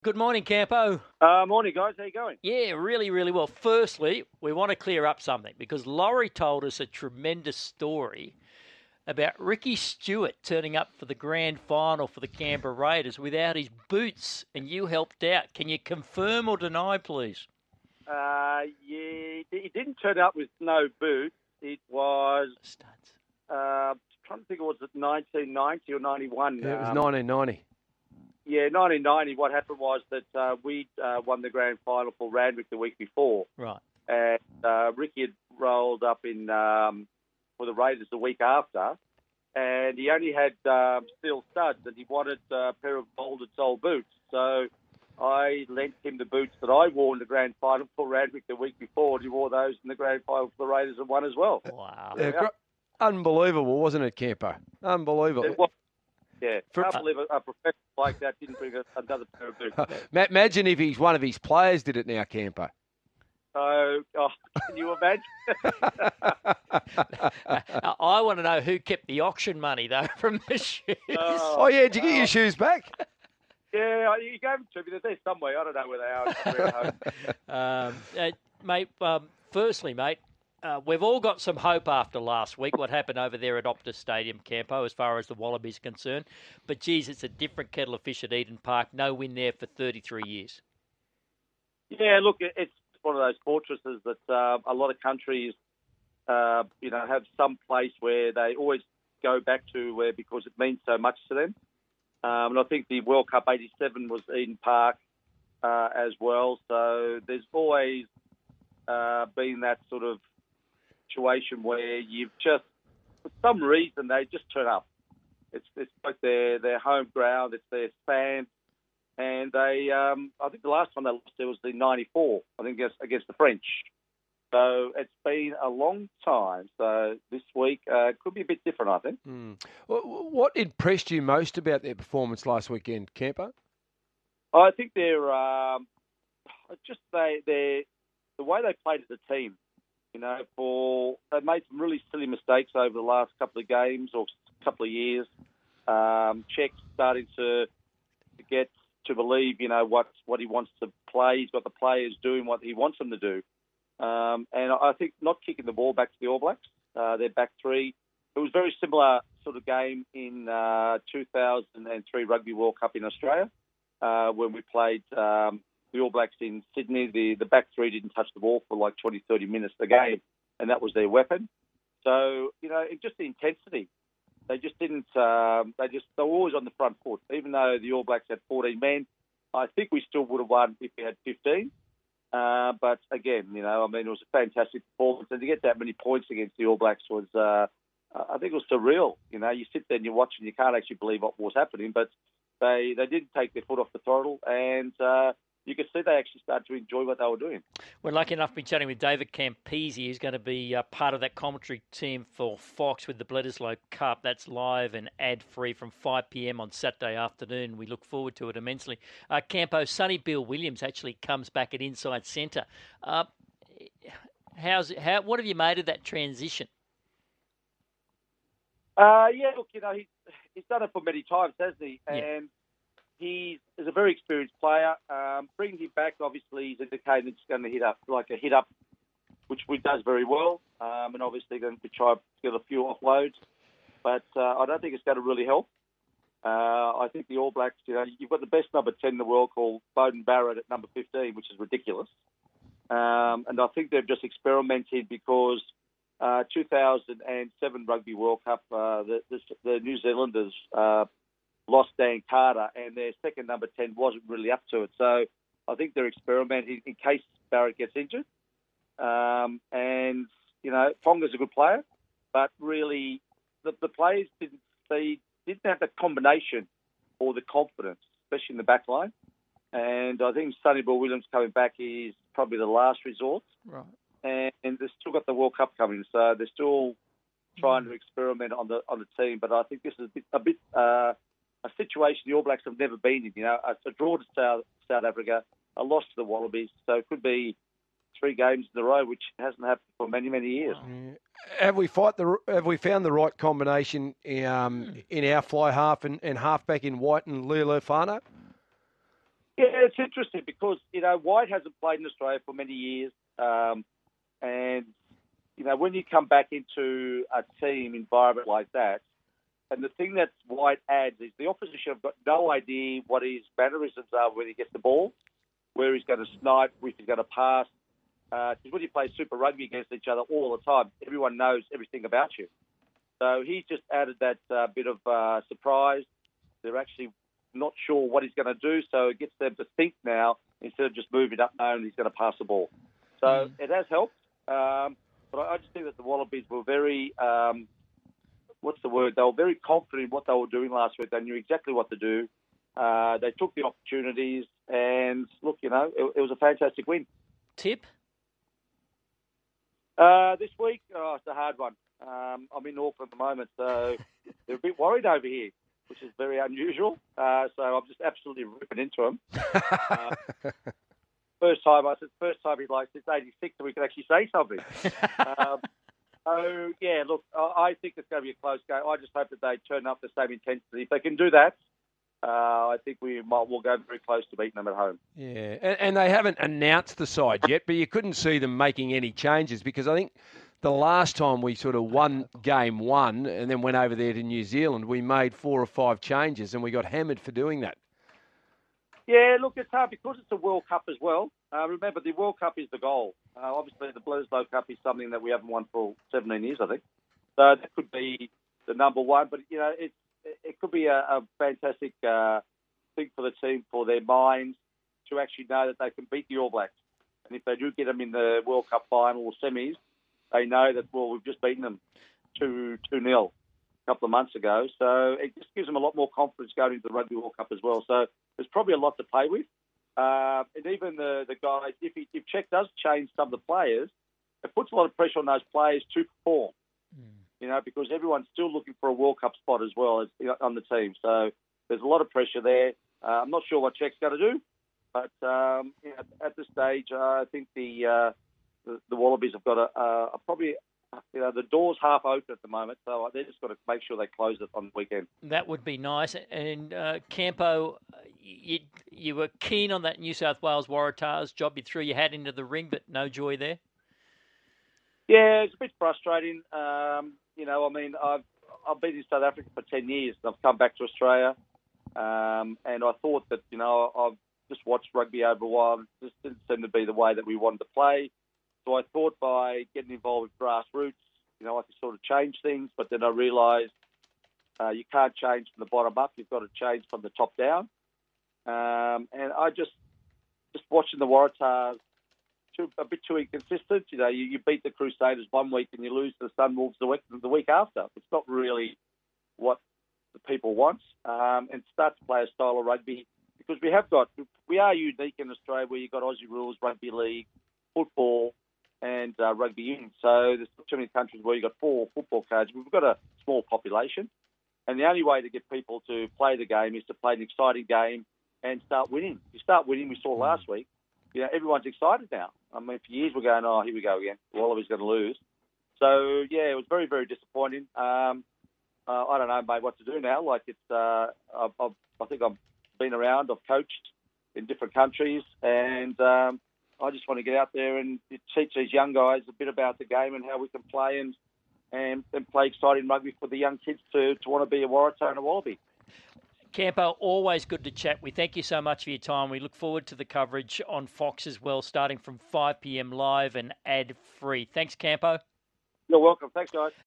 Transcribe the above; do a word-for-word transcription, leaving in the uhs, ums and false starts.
Good morning, Campo. Uh, morning, guys. How you going? Yeah, really, really well. Firstly, we want to clear up something because Laurie told us a tremendous story about Ricky Stewart turning up for the grand final for the Canberra Raiders without his boots, and you helped out. Can you confirm or deny, please? Uh, yeah, he didn't turn up with no boots. It was, Studs. uh, trying to think, was it nineteen ninety or ninety-one? Yeah, it was um, nineteen ninety. Yeah, nineteen ninety. What happened was that uh, we uh, won the grand final for Randwick the week before. Right. And uh, Ricky had rolled up in um, for the Raiders the week after, and he only had um, steel studs, and he wanted a pair of molded sole boots. So I lent him the boots that I wore in the grand final for Randwick the week before, and he wore those in the grand final for the Raiders and won as well. Wow. Yeah, gr- unbelievable, wasn't it, Campo? Unbelievable. It was, yeah, For- can't believe a, a professional like that didn't bring a, another pair of boots. Ma- Imagine if he's one of his players did it now, Campo. So, oh, can you imagine? I want to know who kept the auction money, though, from the shoes. Oh, Oh, yeah, did you get your shoes back? Yeah, you gave them to me. They're there somewhere. I don't know where they are. um, uh, mate, um, firstly, mate, uh, we've all got some hope after last week, what happened over there at Optus Stadium, Campo, as far as the Wallabies concerned. But, geez, it's a different kettle of fish at Eden Park. No win there for thirty-three years. Yeah, look, it's one of those fortresses that uh, a lot of countries, uh, you know, have some place where they always go back to where because it means so much to them. Um, and I think the World Cup eighty-seven was Eden Park uh, as well. So there's always uh, been that sort of situation where you've just, for some reason, they just turn up. It's it's like their their home ground, it's their fans, and they. Um, I think the last time they lost there was in ninety-four. I think against against the French. So it's been a long time. So this week uh, could be a bit different, I think. Mm. What impressed you most about their performance last weekend, Campo? I think they're um, just they they the way they played as a team. You know, for they've made some really silly mistakes over the last couple of games or couple of years. Um, Czech's starting to, to get to believe, you know, what what he wants to play. He's got the players doing what he wants them to do. Um, and I think not kicking the ball back to the All Blacks, uh, their back three. It was a very similar sort of game in uh, two thousand three Rugby World Cup in Australia uh, when we played um, the All Blacks in Sydney. The, the back three didn't touch the ball for like twenty, thirty minutes a game, and that was their weapon. So, you know, it just the intensity. They just didn't, um, they just, they were always on the front foot. Even though the All Blacks had fourteen men, I think we still would have won if we had fifteen. Uh, but again, you know, I mean, it was a fantastic performance, and to get that many points against the All Blacks was, uh, I think it was surreal. You know, you sit there and you watch and you can't actually believe what was happening, but they they didn't take their foot off the throttle, and uh, you could see they actually started to enjoy what they were doing. We're lucky enough to be chatting with David Campese, who's going to be uh, part of that commentary team for Fox with the Bledisloe Cup. That's live and ad-free from five p.m. on Saturday afternoon. We look forward to it immensely. Uh, Campo, Sonny Bill Williams actually comes back at inside centre. Uh, how's how? What have you made of that transition? Uh, yeah, look, you know, he, he's done it for many times, hasn't he? Yeah. And he's, he's a very experienced player. Um, bringing him back, obviously, he's indicating it's going to hit up, like a hit up, which he does very well. Um, and obviously going to try to get a few offloads. But uh, I don't think it's going to really help. Uh, I think the All Blacks, you know, you've got the best number ten in the world called Beauden Barrett at number fifteen, which is ridiculous. Um, and I think they've just experimented because Uh, two thousand seven Rugby World Cup, uh, the, the, the New Zealanders uh, lost Dan Carter, and their second number ten wasn't really up to it. So I think they're experimenting in case Barrett gets injured. Um, and, you know, Ponga's a good player, but really the, the players didn't see, didn't have the combination or the confidence, especially in the back line. And I think Sonny Bill Williams coming back is probably the last resort. Right. And, and they've still got the World Cup coming, so they're still trying to experiment on the on the team. But I think this is a bit, a, bit, uh, a situation the All Blacks have never been in. You know, a, a draw to South, South Africa, a loss to the Wallabies, so it could be three games in a row, which hasn't happened for many many years. Yeah. Have we fight the Have we found the right combination um, in our fly half and, and halfback in White and Leo Fano? Yeah, it's interesting because, you know, White hasn't played in Australia for many years. Um, and, you know, when you come back into a team environment like that, and the thing that White adds is the opposition have got no idea what his mannerisms are when he gets the ball, where he's going to snipe, if he's going to pass. Because uh, when you play Super Rugby against each other all the time, everyone knows everything about you. So he just added that uh, bit of uh, surprise. They're actually not sure what he's going to do, so it gets them to think now instead of just moving up knowing he's going to pass the ball. So mm. it has helped. Um, but I just think that the Wallabies were very, um, what's the word? They were very confident in what they were doing last week. They knew exactly what to do. Uh, they took the opportunities, and look, you know, it, it was a fantastic win. Tip? Uh, this week, oh, it's a hard one. Um, I'm in Auckland at the moment, so they're a bit worried over here, which is very unusual. Uh, so I'm just absolutely ripping into them. Uh, first time, I said, first time he's like, since eighty-six, that we can actually say something. um, so, yeah, look, I, I think it's going to be a close game. I just hope that they turn up the same intensity. If they can do that, uh, I think we might will go very close to beating them at home. Yeah, and, and they haven't announced the side yet, but you couldn't see them making any changes because I think the last time we sort of won game one and then went over there to New Zealand, we made four or five changes and we got hammered for doing that. Yeah, look, it's hard because it's a World Cup as well. Uh, remember, the World Cup is the goal. Uh, obviously, the Bledisloe Cup is something that we haven't won for seventeen years, I think. So that could be the number one. But, you know, it, it could be a, a fantastic uh, thing for the team, for their minds, to actually know that they can beat the All Blacks. And if they do get them in the World Cup final or semis, they know that, well, we've just beaten them two nil a couple of months ago. So it just gives them a lot more confidence going into the Rugby World Cup as well. So there's probably a lot to play with. Uh, and even the, the guys, if, he, if Czech does change some of the players, it puts a lot of pressure on those players to perform, mm. you know, because everyone's still looking for a World Cup spot as well as you know, on the team. So there's a lot of pressure there. Uh, I'm not sure what Czech's going to do, but um, you know, at this stage, uh, I think the, uh, the the Wallabies have got a, a, a probably, you know, the door's half open at the moment, so they've just got to make sure they close it on the weekend. That would be nice. And uh, Campo, you, you were keen on that New South Wales Waratahs job. You threw your hat into the ring, but no joy there. Yeah, it's a bit frustrating. Um, you know, I mean, I've I've been in South Africa for ten years, and I've come back to Australia, um, and I thought that, you know, I've just watched rugby over a while. It just didn't seem to be the way that we wanted to play. So I thought by getting involved with grassroots, you know, I could sort of change things. But then I realised uh, you can't change from the bottom up. You've got to change from the top down. Um, and I just, just watching the Waratahs, too, a bit too inconsistent. You know, you, you beat the Crusaders one week and you lose to the Sunwolves the week, the week after. It's not really what the people want. Um, and start to play a style of rugby because we have got, we are unique in Australia where you've got Aussie rules, rugby league, football, and uh, rugby union. So there's too many countries where you've got four football codes. We've got a small population. And the only way to get people to play the game is to play an exciting game and start winning. You start winning, we saw last week, you know, everyone's excited now. I mean, for years we're going, oh, here we go again. Wallabies going to lose. So, yeah, it was very, very disappointing. Um, uh, I don't know, mate, what to do now. Like, it's, uh, I've, I've, I think I've been around, I've coached in different countries, and um, I just want to get out there and teach these young guys a bit about the game and how we can play and and, and play exciting rugby for the young kids to, to want to be a Waratah and a Wallaby. Campo, always good to chat. We thank you so much for your time. We look forward to the coverage on Fox as well, starting from five p.m. live and ad-free. Thanks, Campo. You're welcome. Thanks, guys.